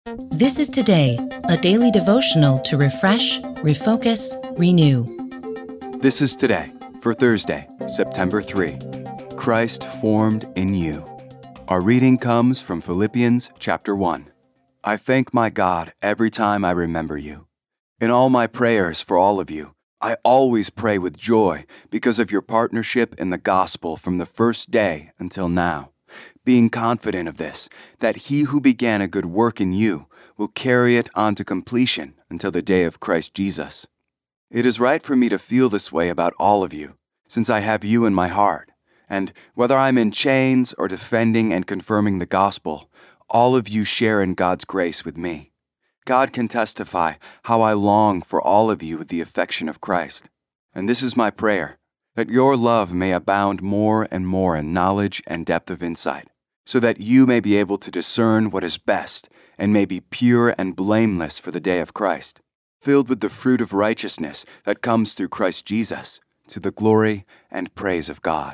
This is Today, a daily devotional to refresh, refocus, renew. This is Today for Thursday, September 3. Christ formed in you. Our reading comes from Philippians chapter 1. I thank my God every time I remember you. In all my prayers for all of you, I always pray with joy because of your partnership in the gospel from the first day until now, being confident of this, that he who began a good work in you will carry it on to completion until the day of Christ Jesus. It is right for me to feel this way about all of you, since I have you in my heart, and whether I'm in chains or defending and confirming the gospel, all of you share in God's grace with me. God can testify how I long for all of you with the affection of Christ. And this is my prayer, that your love may abound more and more in knowledge and depth of insight, so that you may be able to discern what is best and may be pure and blameless for the day of Christ, filled with the fruit of righteousness that comes through Christ Jesus, to the glory and praise of God.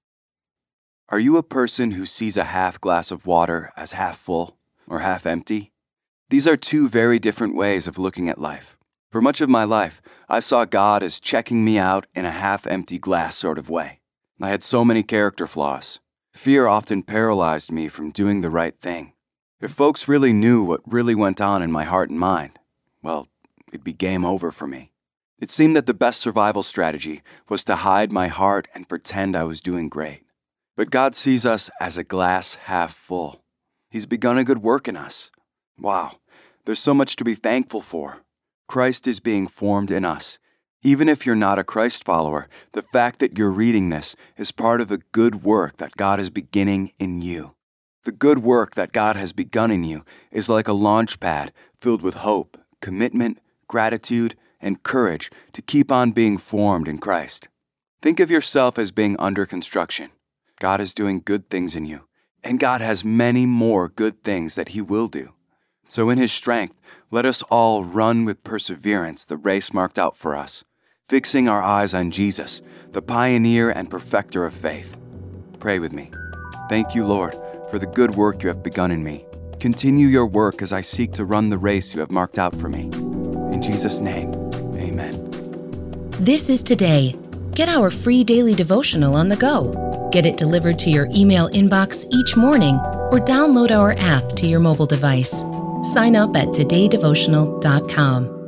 Are you a person who sees a half glass of water as half full or half empty? These are two very different ways of looking at life. For much of my life, I saw God as checking me out in a half-empty glass sort of way. I had so many character flaws. Fear often paralyzed me from doing the right thing. If folks really knew what really went on in my heart and mind, well, it'd be game over for me. It seemed that the best survival strategy was to hide my heart and pretend I was doing great. But God sees us as a glass half full. He's begun a good work in us. Wow, there's so much to be thankful for. Christ is being formed in us. Even if you're not a Christ follower, the fact that you're reading this is part of a good work that God is beginning in you. The good work that God has begun in you is like a launch pad filled with hope, commitment, gratitude, and courage to keep on being formed in Christ. Think of yourself as being under construction. God is doing good things in you, and God has many more good things that He will do. So in His strength, let us all run with perseverance the race marked out for us, fixing our eyes on Jesus, the pioneer and perfecter of faith. Pray with me. Thank you, Lord, for the good work you have begun in me. Continue your work as I seek to run the race you have marked out for me. In Jesus' name, amen. This is Today. Get our free daily devotional on the go. Get it delivered to your email inbox each morning or download our app to your mobile device. Sign up at todaydevotional.com.